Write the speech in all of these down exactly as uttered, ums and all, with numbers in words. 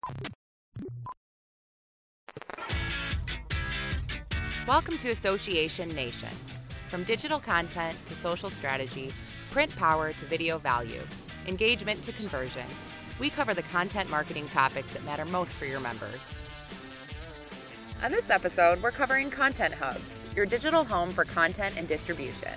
Welcome to Association Nation. From digital content to social strategy, print power to video value, engagement to conversion, we cover the content marketing topics that matter most for your members. On this episode, we're covering Content Hubs, your digital home for content and distribution.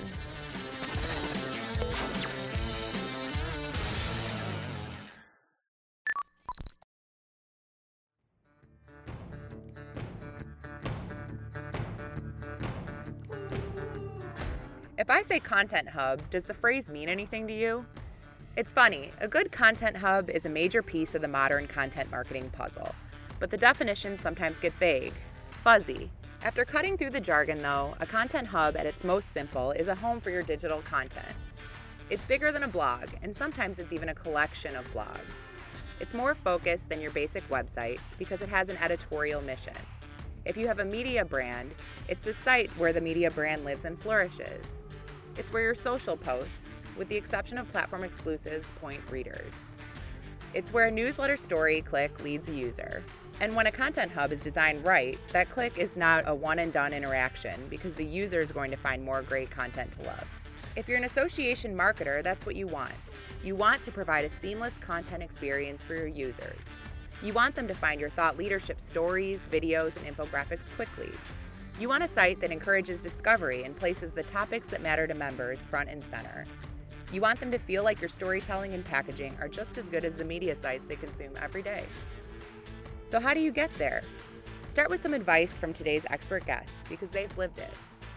If I say Content Hub, does the phrase mean anything to you? It's funny, a good Content Hub is a major piece of the modern content marketing puzzle, but the definitions sometimes get vague, fuzzy. After cutting through the jargon though, a Content Hub at its most simple is a home for your digital content. It's bigger than a blog, and sometimes it's even a collection of blogs. It's more focused than your basic website because it has an editorial mission. If you have a media brand, it's the site where the media brand lives and flourishes. It's where your social posts, with the exception of platform exclusives, point readers. It's where a newsletter story click leads a user. And when a Content Hub is designed right, that click is not a one and done interaction because the user is going to find more great content to love. If you're an association marketer, that's what you want. You want to provide a seamless content experience for your users. You want them to find your thought leadership stories, videos, and infographics quickly. You want a site that encourages discovery and places the topics that matter to members front and center. You want them to feel like your storytelling and packaging are just as good as the media sites they consume every day. So how do you get there? Start with some advice from today's expert guests because they've lived it.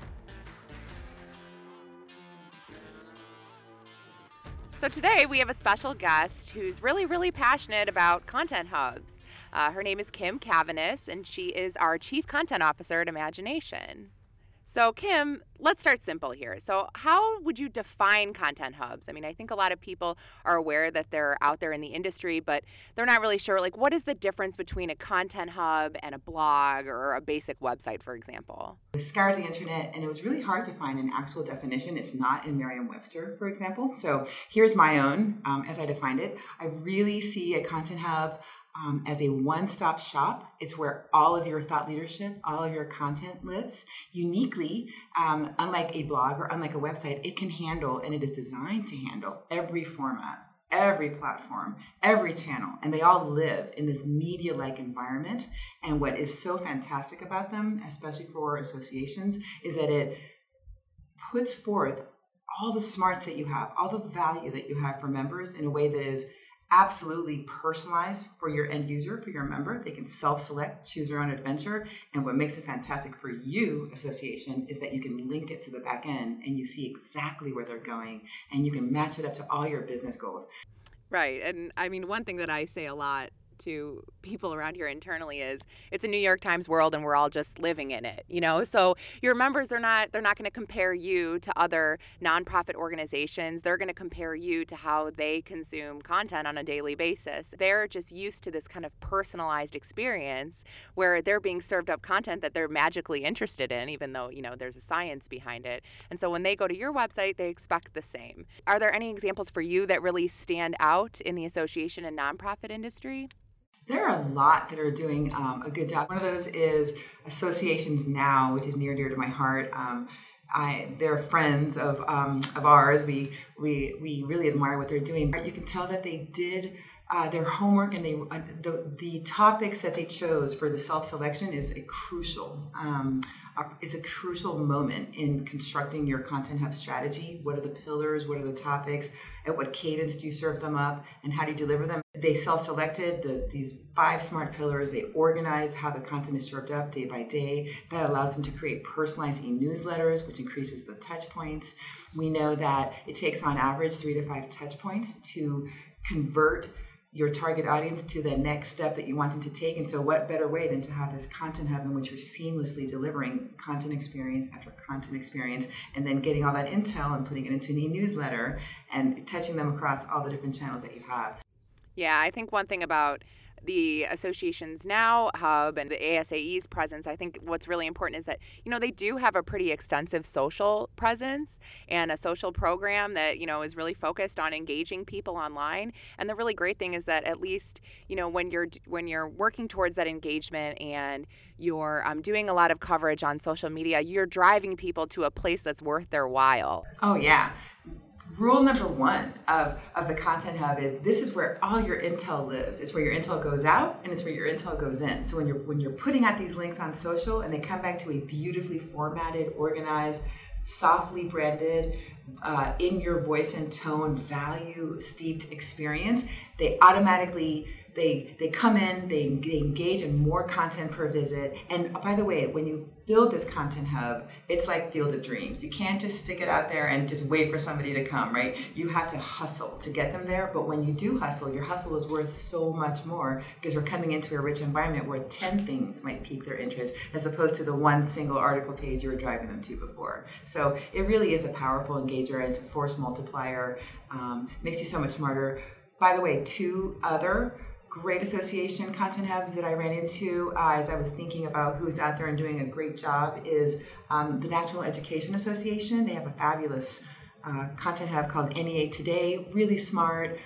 So today we have a special guest who's really, really passionate about Content Hubs. Uh, her name is Kim Cavanis, and she is our Chief Content Officer at Imagination. So Kim, let's start simple here. So how would you define Content Hubs? I mean, I think a lot of people are aware that they're out there in the industry, but they're not really sure, like, what is the difference between a Content Hub and a blog or a basic website, for example? I scoured the internet, and it was really hard to find an actual definition. It's not in Merriam-Webster, for example. So here's my own, um, as I defined it. I really see a Content Hub Um, as a one-stop shop. It's where all of your thought leadership, all of your content lives. Uniquely, um, unlike a blog or unlike a website, it can handle, and it is designed to handle, every format, every platform, every channel, and they all live in this media-like environment. And what is so fantastic about them, especially for associations, is that it puts forth all the smarts that you have, all the value that you have for members in a way that is absolutely personalized for your end user, for your member. They can self-select, choose their own adventure. And what makes it fantastic for you, association, is that you can link it to the back end and you see exactly where they're going and you can match it up to all your business goals. Right. And I mean, one thing that I say a lot to people around here internally is it's a New York Times world and we're all just living in it, you know? So your members, they're not they're not going to compare you to other nonprofit organizations. They're going to compare you to how they consume content on a daily basis. They're just used to this kind of personalized experience where they're being served up content that they're magically interested in, even though, you know, there's a science behind it. And so when they go to your website, they expect the same. Are there any examples for you that really stand out in the association and nonprofit industry? There are a lot that are doing um, a good job. One of those is Associations Now, which is near and dear to my heart. Um, I, they're friends of um, of ours. We we we really admire what they're doing. You can tell that they did uh, their homework, and they uh, the the topics that they chose for the self-selection is a crucial um, is a crucial moment in constructing your Content Hub strategy. What are the pillars? What are the topics? At what cadence do you serve them up? And how do you deliver them? They self-selected the, these five smart pillars. They organize how the content is served up day by day. That allows them to create personalized e-newsletters, which increases the touch points. We know that it takes on average three to five touch points to convert your target audience to the next step that you want them to take. And so what better way than to have this Content Hub in which you're seamlessly delivering content experience after content experience, and then getting all that intel and putting it into an e-newsletter and touching them across all the different channels that you have. Yeah, I think one thing about the Associations Now hub and the A S A E's presence, I think what's really important is that, you know, they do have a pretty extensive social presence and a social program that, you know, is really focused on engaging people online. And the really great thing is that at least, you know, when you're when you're working towards that engagement and you're um, doing a lot of coverage on social media, you're driving people to a place that's worth their while. Oh, yeah. Rule number one of, of the Content Hub is this is where all your intel lives. It's where your intel goes out and it's where your intel goes in. So when you're when you're putting out these links on social and they come back to a beautifully formatted, organized, softly branded, uh, in your voice and tone, value steeped experience, they automatically They they come in, they, they engage in more content per visit. And by the way, when you build this Content Hub, it's like Field of Dreams. You can't just stick it out there and just wait for somebody to come, right? You have to hustle to get them there. But when you do hustle, your hustle is worth so much more because we're coming into a rich environment where ten things might pique their interest as opposed to the one single article page you were driving them to before. So it really is a powerful engager and it's a force multiplier. Um, makes you so much smarter. By the way, two other great association content hubs that I ran into uh, as I was thinking about who's out there and doing a great job is um, the National Education Association. They have a fabulous uh, content hub called N E A Today, really smart,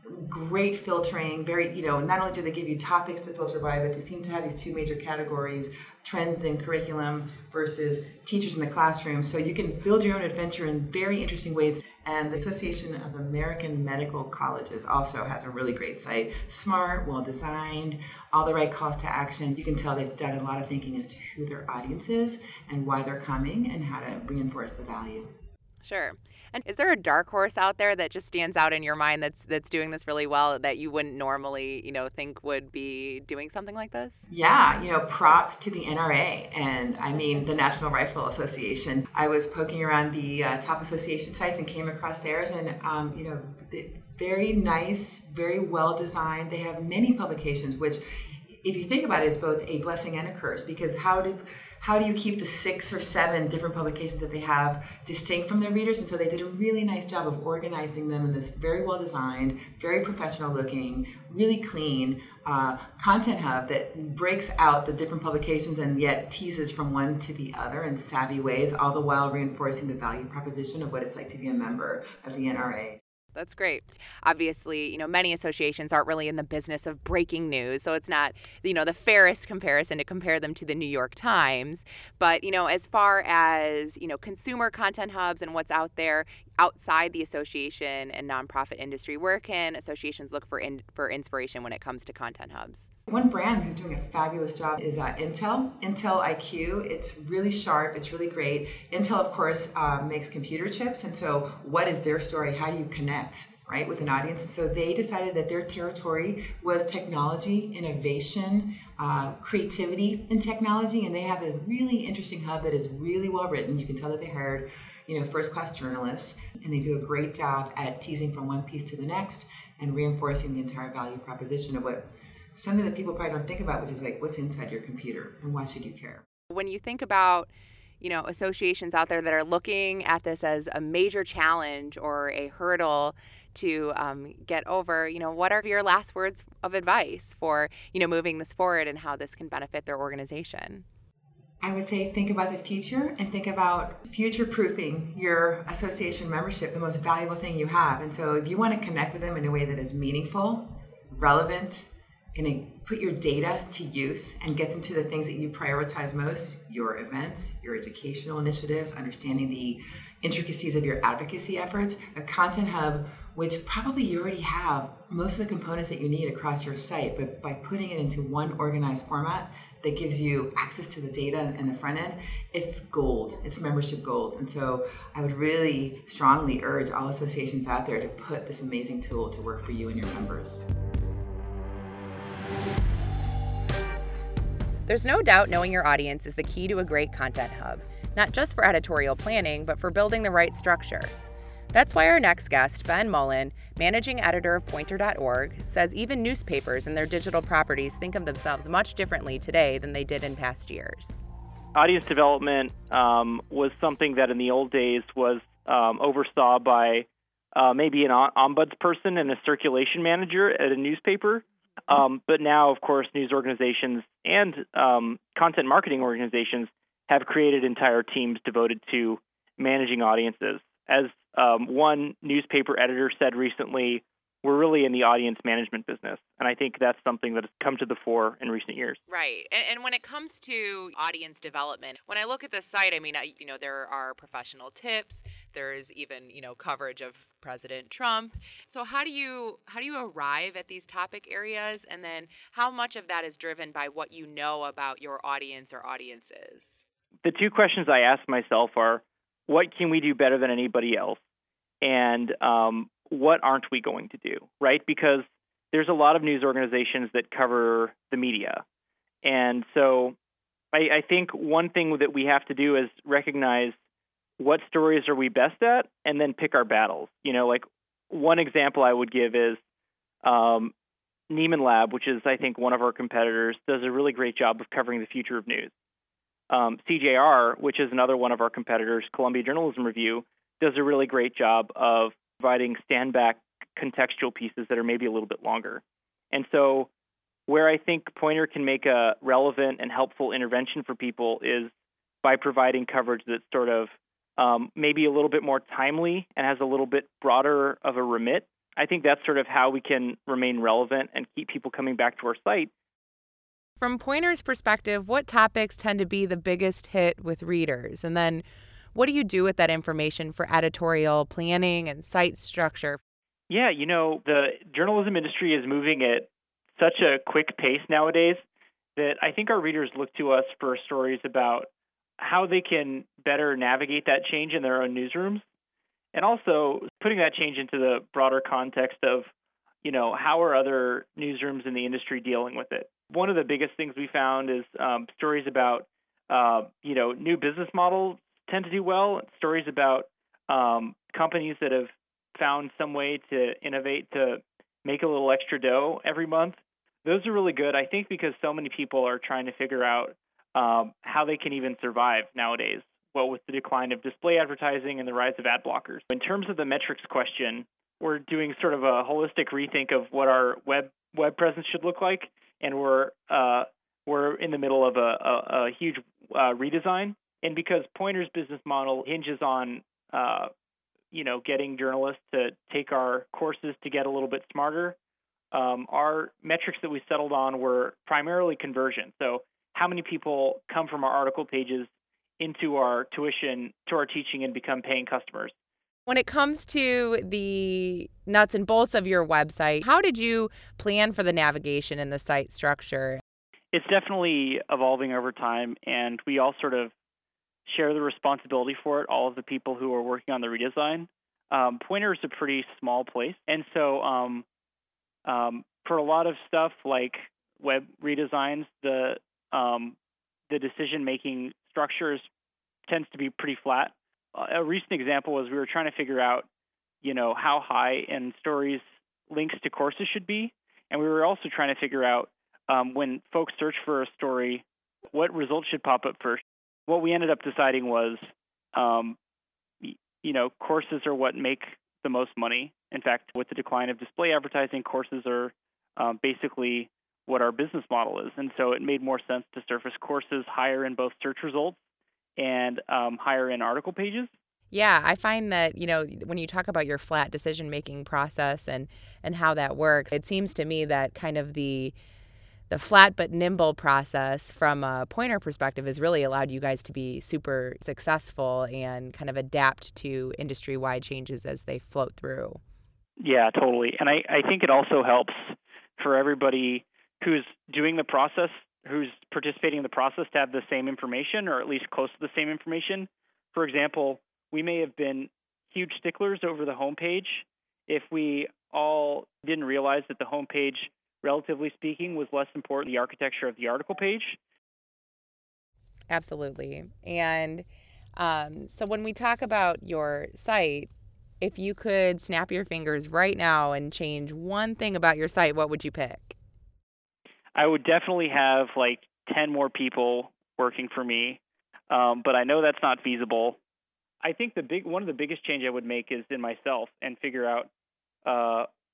great filtering, very, you know, not only do they give you topics to filter by, but they seem to have these two major categories, trends in curriculum versus teachers in the classroom. So you can build your own adventure in very interesting ways. And the Association of American Medical Colleges also has a really great site. Smart, well-designed, all the right calls to action. You can tell they've done a lot of thinking as to who their audience is and why they're coming and how to reinforce the value. Sure. And is there a dark horse out there that just stands out in your mind that's that's doing this really well that you wouldn't normally, you know, think would be doing something like this? Yeah, you know, props to the N R A and I mean the National Rifle Association. I was poking around the uh, top association sites and came across theirs and, um, you know, very nice, very well designed. They have many publications, which if you think about it, is both a blessing and a curse because how did how do you keep the six or seven different publications that they have distinct from their readers? And so they did a really nice job of organizing them in this very well designed, very professional looking, really clean uh, content hub that breaks out the different publications and yet teases from one to the other in savvy ways, all the while reinforcing the value proposition of what it's like to be a member of the N R A. That's great. Obviously, you know, many associations aren't really in the business of breaking news, so it's not, you know, the fairest comparison to compare them to the New York Times. But, you know, as far as, you know, consumer content hubs and what's out there outside the association and nonprofit industry, where can associations look for in, for inspiration when it comes to content hubs? One brand who's doing a fabulous job is uh, Intel, Intel I Q. It's really sharp. It's really great. Intel, of course, uh, makes computer chips. And so what is their story? How do you connect, right, with an audience? And so they decided that their territory was technology, innovation, uh, creativity in technology. And they have a really interesting hub that is really well written. You can tell that they hired, you know, first-class journalists, and they do a great job at teasing from one piece to the next and reinforcing the entire value proposition of what something that people probably don't think about, which is like, what's inside your computer and why should you care? When you think about, you know, associations out there that are looking at this as a major challenge or a hurdle to um, get over, you know, what are your last words of advice for, you know, moving this forward and how this can benefit their organization? I would say think about the future and think about future-proofing your association membership, the most valuable thing you have. And so if you want to connect with them in a way that is meaningful, relevant, going to put your data to use and get them to the things that you prioritize most, your events, your educational initiatives, understanding the intricacies of your advocacy efforts, a content hub, which probably you already have most of the components that you need across your site, but by putting it into one organized format that gives you access to the data in the front end, it's gold, it's membership gold. And so I would really strongly urge all associations out there to put this amazing tool to work for you and your members. There's no doubt knowing your audience is the key to a great content hub, not just for editorial planning, but for building the right structure. That's why our next guest, Ben Mullen, managing editor of Poynter dot org, says even newspapers and their digital properties think of themselves much differently today than they did in past years. Audience development um, was something that in the old days was um, oversaw by uh, maybe an ombudsperson and a circulation manager at a newspaper. Um, but now, of course, news organizations and um, content marketing organizations have created entire teams devoted to managing audiences. As um, one newspaper editor said recently, we're really in the audience management business. And I think that's something that has come to the fore in recent years. Right. And, and when it comes to audience development, when I look at the site, I mean, I, you know, there are professional tips. There's even, you know, coverage of President Trump. So how do you how do you arrive at these topic areas? And then how much of that is driven by what you know about your audience or audiences? The two questions I ask myself are, what can we do better than anybody else? And um, what aren't we going to do, right? Because there's a lot of news organizations that cover the media. And so I, I think one thing that we have to do is recognize what stories are we best at and then pick our battles. You know, like one example I would give is um, Nieman Lab, which is, I think, one of our competitors, does a really great job of covering the future of news. Um, C J R, which is another one of our competitors, Columbia Journalism Review, does a really great job of providing stand-back contextual pieces that are maybe a little bit longer. And so where I think Poynter can make a relevant and helpful intervention for people is by providing coverage that's sort of um, maybe a little bit more timely and has a little bit broader of a remit. I think that's sort of how we can remain relevant and keep people coming back to our site. From Poynter's perspective, what topics tend to be the biggest hit with readers? And then what do you do with that information for editorial planning and site structure? Yeah, you know, the journalism industry is moving at such a quick pace nowadays that I think our readers look to us for stories about how they can better navigate that change in their own newsrooms, and also putting that change into the broader context of, you know, how are other newsrooms in the industry dealing with it? One of the biggest things we found is um, stories about, uh, you know, new business models tend to do well. Stories about um, companies that have found some way to innovate to make a little extra dough every month. Those are really good, I think, because so many people are trying to figure out um, how they can even survive nowadays, well, with the decline of display advertising and the rise of ad blockers. In terms of the metrics question, we're doing sort of a holistic rethink of what our web web presence should look like, and we're uh, we're in the middle of a, a, a huge uh, redesign. And because Poynter's business model hinges on uh, you know, getting journalists to take our courses to get a little bit smarter, um, our metrics that we settled on were primarily conversion. So how many people come from our article pages into our tuition, to our teaching, and become paying customers. When it comes to the nuts and bolts of your website, how did you plan for the navigation and the site structure? It's definitely evolving over time, and we all sort of share the responsibility for it, all of the people who are working on the redesign. Um, Poynter is a pretty small place, and so um, um, for a lot of stuff like web redesigns, the um, the decision-making structures tends to be pretty flat. A recent example was we were trying to figure out, you know, how high in stories links to courses should be, and we were also trying to figure out um, when folks search for a story, what results should pop up first. What we ended up deciding was, um, you know, courses are what make the most money. In fact, with the decline of display advertising, courses are um, basically what our business model is. And so it made more sense to surface courses higher in both search results and um, higher in article pages. Yeah, I find that, you know, when you talk about your flat decision-making process and, and how that works, it seems to me that kind of the the flat but nimble process from a Poynter perspective has really allowed you guys to be super successful and kind of adapt to industry-wide changes as they float through. Yeah, totally. And I, I think it also helps for everybody who's doing the process, who's participating in the process, to have the same information, or at least close to the same information. For example, we may have been huge sticklers over the homepage if we all didn't realize that the homepage, relatively speaking, was less important than the architecture of the article page. Absolutely. And um, so when we talk about your site, if you could snap your fingers right now and change one thing about your site, what would you pick? I would definitely have like ten more people working for me, um, but I know that's not feasible. I think the big one of the biggest change I would make is in myself, and figure out uh,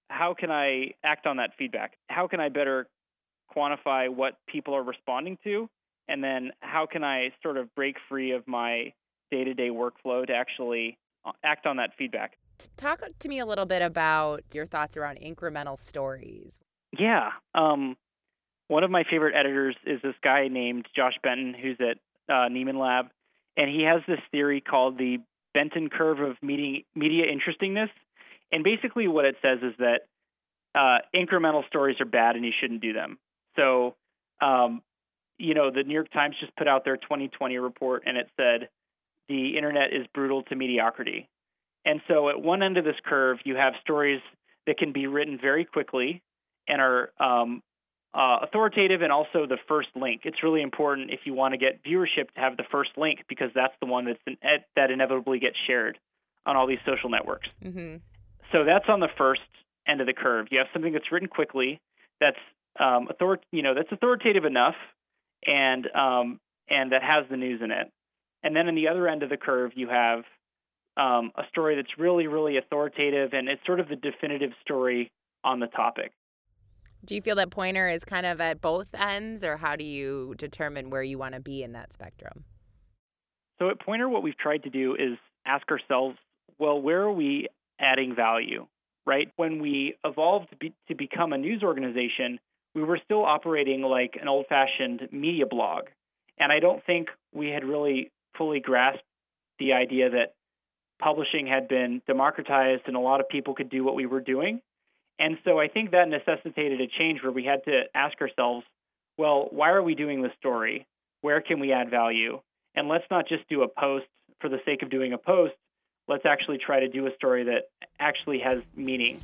how can I act on that feedback? How can I better quantify what people are responding to? And then how can I sort of break free of my day-to-day workflow to actually act on that feedback? Talk to me a little bit about your thoughts around incremental stories. Yeah. Um, one of my favorite editors is this guy named Josh Benton, who's at uh, Nieman Lab. And he has this theory called the Benton curve of media, media interestingness. And basically what it says is that uh, incremental stories are bad and you shouldn't do them. So, um, you know, the New York Times just put out their twenty twenty report, and it said the internet is brutal to mediocrity. And so at one end of this curve, you have stories that can be written very quickly and are um, uh, authoritative and also the first link. It's really important if you want to get viewership to have the first link, because that's the one that's an ed- that inevitably gets shared on all these social networks. Mm-hmm. So that's on the first end of the curve. You have something that's written quickly, that's um, author- you know, that's authoritative enough, and um, and that has the news in it. And then on the other end of the curve, you have um, a story that's really, really authoritative, and it's sort of the definitive story on the topic. Do you feel that Poynter is kind of at both ends, or how do you determine where you want to be in that spectrum? So at Poynter, what we've tried to do is ask ourselves, well, where are we adding value, right? When we evolved to, be, to become a news organization, we were still operating like an old-fashioned media blog. And I don't think we had really fully grasped the idea that publishing had been democratized and a lot of people could do what we were doing. And so I think that necessitated a change where we had to ask ourselves, well, why are we doing this story? Where can we add value? And let's not just do a post for the sake of doing a post. Let's actually try to do a story that actually has meaning.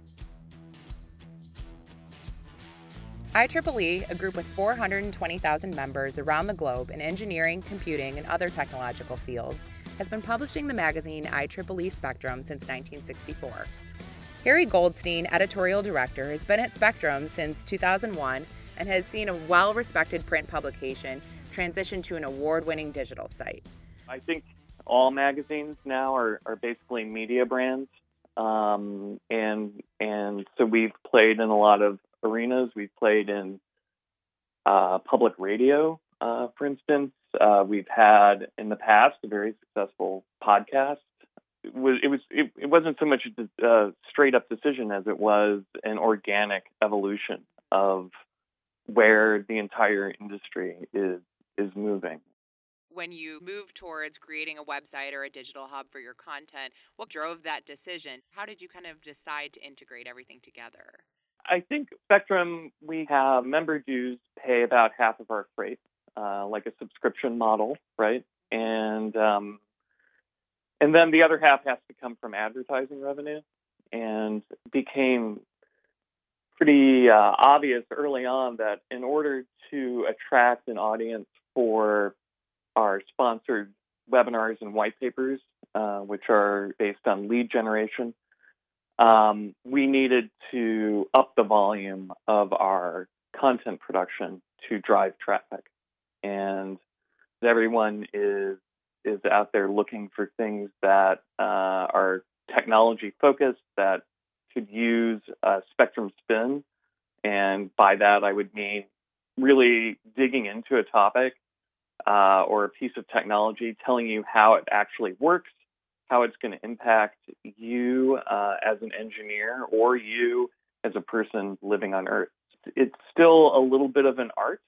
I triple E, a group with four hundred twenty thousand members around the globe in engineering, computing, and other technological fields, has been publishing the magazine I triple E Spectrum since nineteen sixty-four. Harry Goldstein, editorial director, has been at Spectrum since two thousand one and has seen a well-respected print publication transition to an award-winning digital site. I think all magazines now are, are basically media brands, um, and and so we've played in a lot of arenas. We've played in uh, public radio, uh, for instance. Uh, we've had in the past a very successful podcast. It was it was it, it wasn't so much a uh, straight up decision as it was an organic evolution of where the entire industry is is moving. When you moved towards creating a website or a digital hub for your content, what drove that decision? How did you kind of decide to integrate everything together? I think Spectrum, we have member dues pay about half of our freight, uh, like a subscription model, right? And um, and then the other half has to come from advertising revenue, and it became pretty uh, obvious early on that in order to attract an audience for our sponsored webinars and white papers, uh, which are based on lead generation, Um, we needed to up the volume of our content production to drive traffic. And everyone is is out there looking for things that uh, are technology focused, that could use a Spectrum spin. And by that, I would mean really digging into a topic uh, or a piece of technology, telling you how it actually works, how it's going to impact you uh, as an engineer or you as a person living on Earth. It's still a little bit of an art,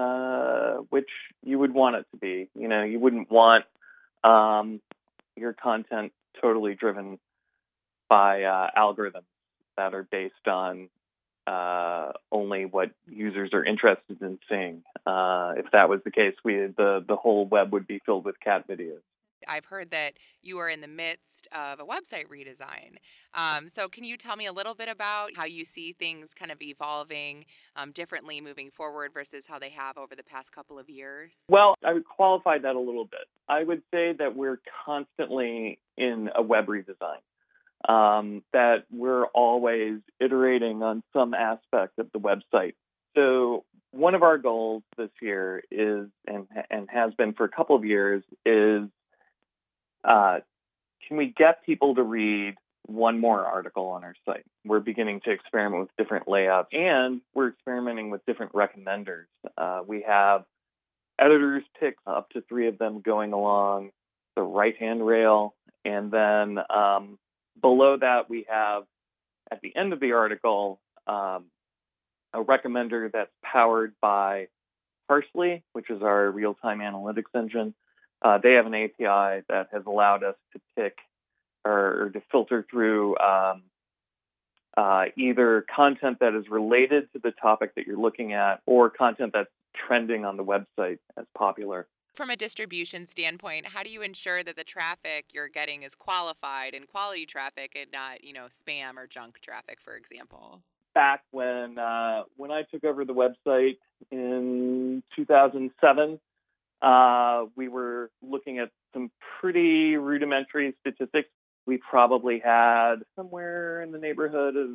uh, which you would want it to be. You know, you wouldn't want um, your content totally driven by uh, algorithms that are based on uh, only what users are interested in seeing. Uh, if that was the case, we the the whole web would be filled with cat videos. I've heard that you are in the midst of a website redesign. Um, so can you tell me a little bit about how you see things kind of evolving um, differently moving forward versus how they have over the past couple of years? Well, I would qualify that a little bit. I would say that we're constantly in a web redesign, um, that we're always iterating on some aspect of the website. So one of our goals this year is, and, and has been for a couple of years, is Uh, can we get people to read one more article on our site. We're beginning to experiment with different layouts, and we're experimenting with different recommenders. Uh, we have editors pick, up to three of them going along the right-hand rail, and then um, below that we have, at the end of the article, um, a recommender that's powered by Parse.ly, which is our real-time analytics engine. Uh, they have an A P I that has allowed us to pick or, or to filter through um, uh, either content that is related to the topic that you're looking at or content that's trending on the website as popular. From a distribution standpoint, how do you ensure that the traffic you're getting is qualified and quality traffic and not, you know, spam or junk traffic, for example? Back when uh, when I took over the website in two thousand seven, uh, we were looking at some pretty rudimentary statistics. We probably had somewhere in the neighborhood of,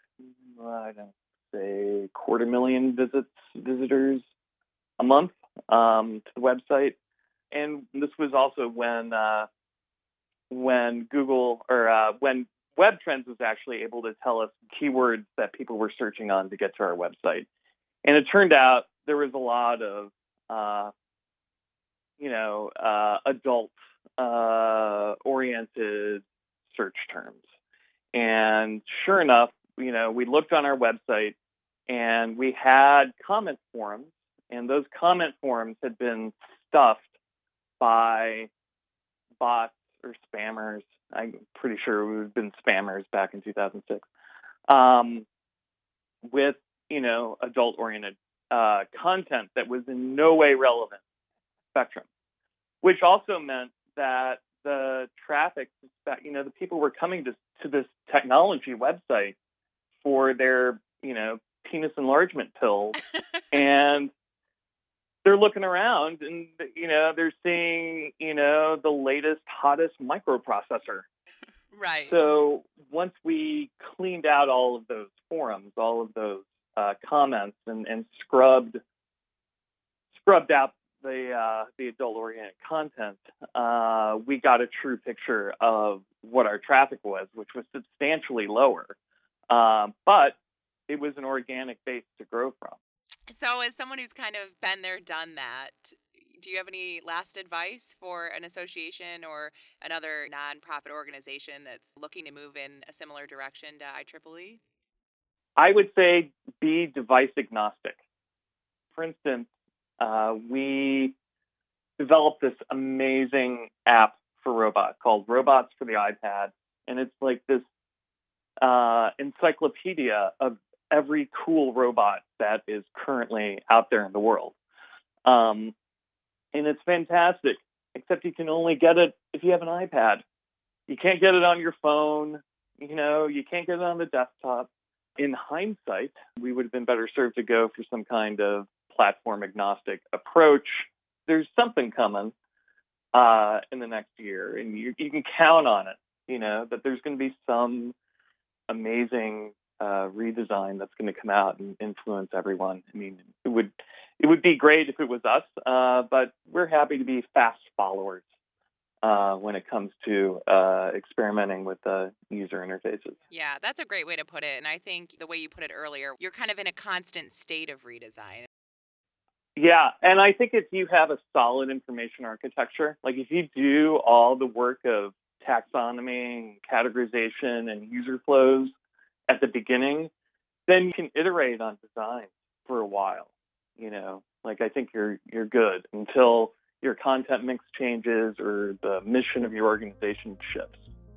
I don't say, quarter million visits, visitors a month um, to the website. And this was also when uh, when Google or uh, when Web Trends was actually able to tell us keywords that people were searching on to get to our website. And it turned out there was a lot of, uh, you know, uh, adult-oriented uh, search terms. And sure enough, you know, we looked on our website and we had comment forums, and those comment forums had been stuffed by bots or spammers. I'm pretty sure it would have been spammers back in two thousand six, um, with, you know, adult-oriented uh, content that was in no way relevant to Spectrum, which also meant that the traffic, you know, the people were coming to, to this technology website for their, you know, penis enlargement pills, and they're looking around and, you know, they're seeing, you know, the latest, hottest microprocessor. Right. So once we cleaned out all of those forums, all of those uh, comments, and, and scrubbed scrubbed out the uh, the adult-oriented content, uh, we got a true picture of what our traffic was, which was substantially lower. Uh, but it was an organic base to grow from. So as someone who's kind of been there, done that, do you have any last advice for an association or another nonprofit organization that's looking to move in a similar direction to I triple E? I would say be device agnostic. For instance, uh, we developed this amazing app for robots called Robots for the iPad, and it's like this uh, encyclopedia of every cool robot that is currently out there in the world. Um, and it's fantastic, except you can only get it if you have an iPad. You can't get it on your phone. You know, you can't get it on the desktop. In hindsight, we would have been better served to go for some kind of platform agnostic approach. There's something coming uh, in the next year, and you, you can count on it, you know, that there's going to be some amazing Uh, redesign that's going to come out and influence everyone. I mean, it would it would be great if it was us, uh, but we're happy to be fast followers uh, when it comes to uh, experimenting with uh, user interfaces. Yeah, that's a great way to put it. And I think the way you put it earlier, you're kind of in a constant state of redesign. Yeah, and I think if you have a solid information architecture, like if you do all the work of taxonomy, and categorization, and user flows at the beginning, then you can iterate on design for a while. You know, like I think you're you're good until your content mix changes or the mission of your organization shifts.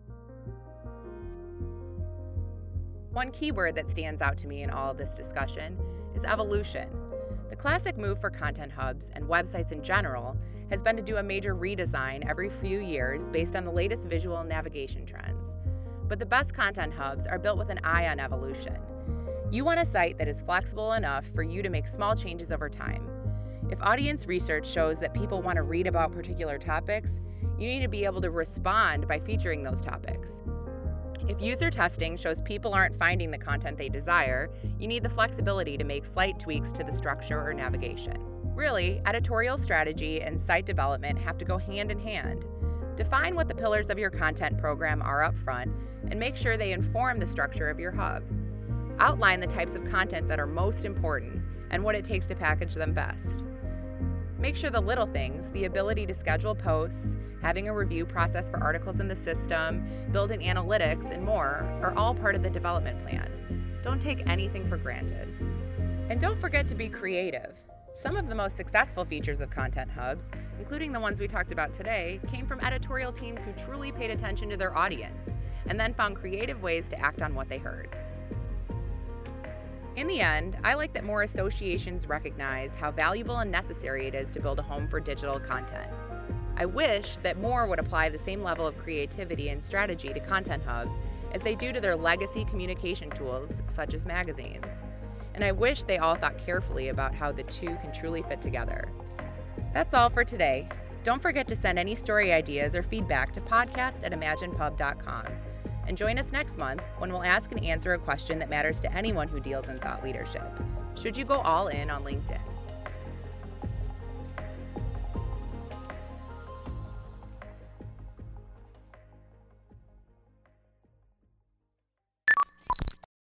One keyword that stands out to me in all of this discussion is evolution. The classic move for content hubs and websites in general has been to do a major redesign every few years based on the latest visual navigation trends. But the best content hubs are built with an eye on evolution. You want a site that is flexible enough for you to make small changes over time. If audience research shows that people want to read about particular topics, you need to be able to respond by featuring those topics. If user testing shows people aren't finding the content they desire, you need the flexibility to make slight tweaks to the structure or navigation. Really, editorial strategy and site development have to go hand in hand. Define what the pillars of your content program are up front and make sure they inform the structure of your hub. Outline the types of content that are most important and what it takes to package them best. Make sure the little things, the ability to schedule posts, having a review process for articles in the system, building analytics, and more, are all part of the development plan. Don't take anything for granted. And don't forget to be creative. Some of the most successful features of Content Hubs, including the ones we talked about today, came from editorial teams who truly paid attention to their audience and then found creative ways to act on what they heard. In the end, I like that more associations recognize how valuable and necessary it is to build a home for digital content. I wish that more would apply the same level of creativity and strategy to Content Hubs as they do to their legacy communication tools, such as magazines. And I wish they all thought carefully about how the two can truly fit together. That's all for today. Don't forget to send any story ideas or feedback to podcast at imagine pub dot com. And join us next month when we'll ask and answer a question that matters to anyone who deals in thought leadership. Should you go all in on LinkedIn?